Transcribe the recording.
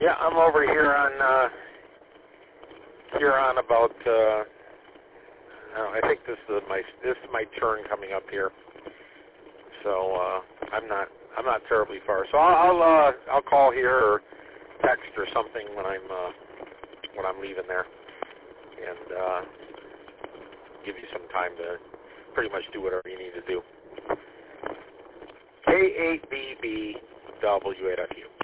Yeah, I'm over here on about. I think this is my turn coming up here. So I'm not terribly far. So I'll call here or text or something when I'm leaving there, and give you some time to pretty much do whatever you need to do. K8BBW8FU.